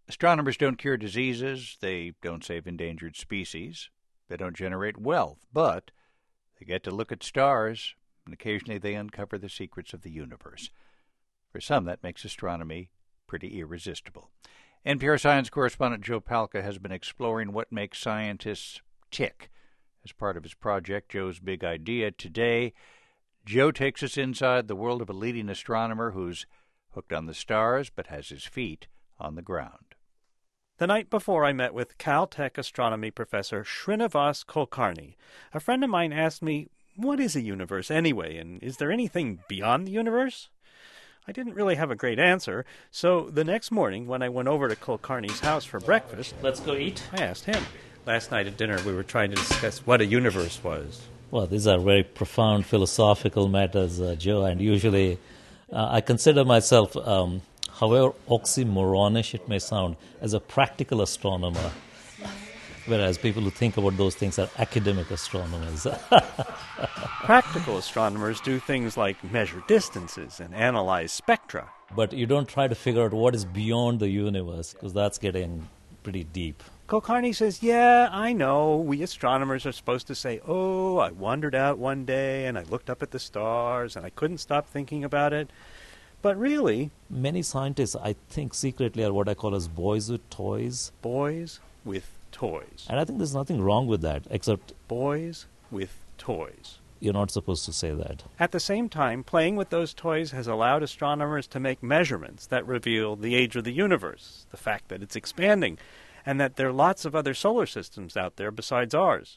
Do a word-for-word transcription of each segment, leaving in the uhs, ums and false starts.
Astronomers don't cure diseases, they don't save endangered species, they don't generate wealth, but they get to look at stars, and occasionally they uncover the secrets of the universe. For some, that makes astronomy pretty irresistible. N P R science correspondent Joe Palca has been exploring what makes scientists tick. As part of his project, Joe's Big Idea, today, Joe takes us inside the world of a leading astronomer who's hooked on the stars but has his feet on the ground. The night before I met with Caltech astronomy professor Srinivas Kulkarni, a friend of mine asked me, what is a universe anyway, and is there anything beyond the universe? I didn't really have a great answer, so the next morning when I went over to Kulkarni's house for breakfast, let's go eat, I asked him. Last night at dinner we were trying to discuss what a universe was. Well, these are very profound philosophical matters, uh, Joe, and usually uh, I consider myself... Um, however oxymoronish it may sound, as a practical astronomer, whereas people who think about those things are academic astronomers. Practical astronomers do things like measure distances and analyze spectra. But you don't try to figure out what is beyond the universe, because that's getting pretty deep. Kulkarni says, yeah, I know, we astronomers are supposed to say, oh, I wandered out one day and I looked up at the stars and I couldn't stop thinking about it. But really... Many scientists, I think, secretly are what I call as boys with toys. Boys with toys. And I think there's nothing wrong with that, except... Boys with toys. You're not supposed to say that. At the same time, playing with those toys has allowed astronomers to make measurements that reveal the age of the universe, the fact that it's expanding, and that there are lots of other solar systems out there besides ours.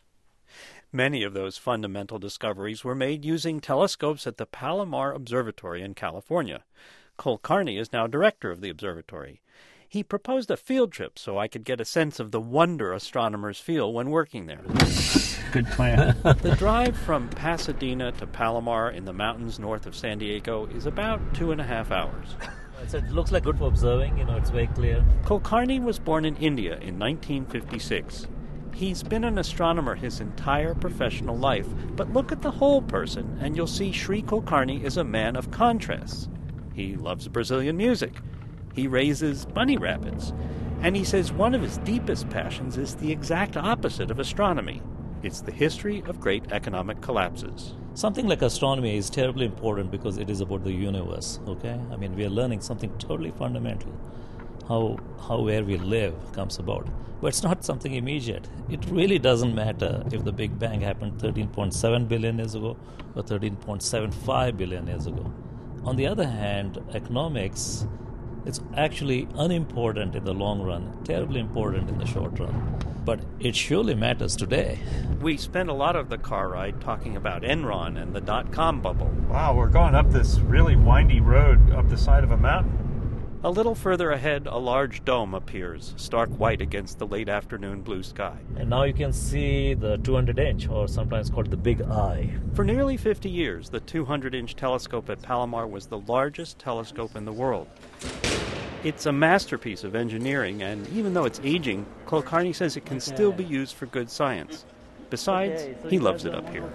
Many of those fundamental discoveries were made using telescopes at the Palomar Observatory in California. Kulkarni is now director of the observatory. He proposed a field trip so I could get a sense of the wonder astronomers feel when working there. Good plan. The drive from Pasadena to Palomar in the mountains north of San Diego is about two and a half hours. So it looks like good for observing, you know, it's very clear. Kulkarni was born in India in nineteen fifty-six. He's been an astronomer his entire professional life, but look at the whole person and you'll see Sri Kulkarni is a man of contrasts. He loves Brazilian music. He raises bunny rabbits. And he says one of his deepest passions is the exact opposite of astronomy. It's the history of great economic collapses. Something like astronomy is terribly important because it is about the universe, okay? I mean, we are learning something totally fundamental. How how where we live comes about. But it's not something immediate. It really doesn't matter if the Big Bang happened thirteen point seven billion years ago or thirteen point seven five billion years ago. On the other hand, economics, it's actually unimportant in the long run, terribly important in the short run. But it surely matters today. We spent a lot of the car ride talking about Enron and the dot-com bubble. Wow, we're going up this really windy road up the side of a mountain. A little further ahead, a large dome appears, stark white against the late afternoon blue sky. And now you can see the two hundred inch, or sometimes called the Big Eye. For nearly fifty years, the two hundred inch telescope at Palomar was the largest telescope in the world. It's a masterpiece of engineering, and even though it's aging, Kulkarni says it can still be used for good science. Besides, he loves it up here.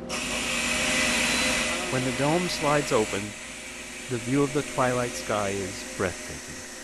When the dome slides open, the view of the twilight sky is breathtaking.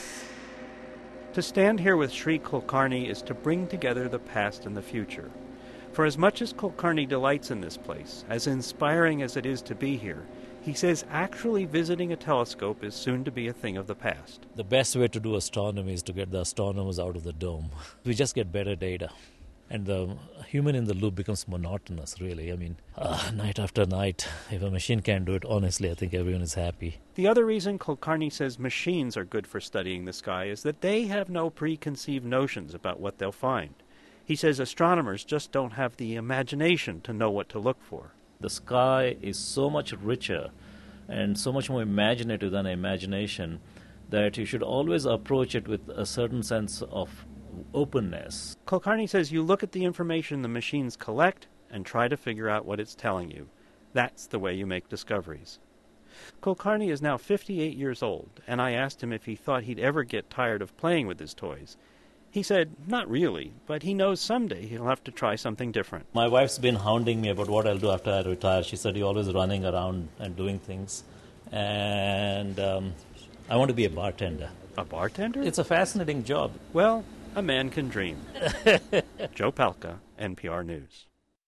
To stand here with Sri Kulkarni is to bring together the past and the future. For as much as Kulkarni delights in this place, as inspiring as it is to be here, he says actually visiting a telescope is soon to be a thing of the past. The best way to do astronomy is to get the astronomers out of the dome. We just get better data. And the human in the loop becomes monotonous, really. I mean, uh, night after night, if a machine can do it, honestly, I think everyone is happy. The other reason Kulkarni says machines are good for studying the sky is that they have no preconceived notions about what they'll find. He says astronomers just don't have the imagination to know what to look for. The sky is so much richer and so much more imaginative than imagination that you should always approach it with a certain sense of openness. Kulkarni says you look at the information the machines collect and try to figure out what it's telling you. That's the way you make discoveries. Kulkarni is now fifty-eight years old, and I asked him if he thought he'd ever get tired of playing with his toys. He said, not really, but he knows someday he'll have to try something different. My wife's been hounding me about what I'll do after I retire. She said, you're always running around and doing things. And um, I want to be a bartender. A bartender? It's a fascinating job. Well, a man can dream. Joe Palca, N P R News.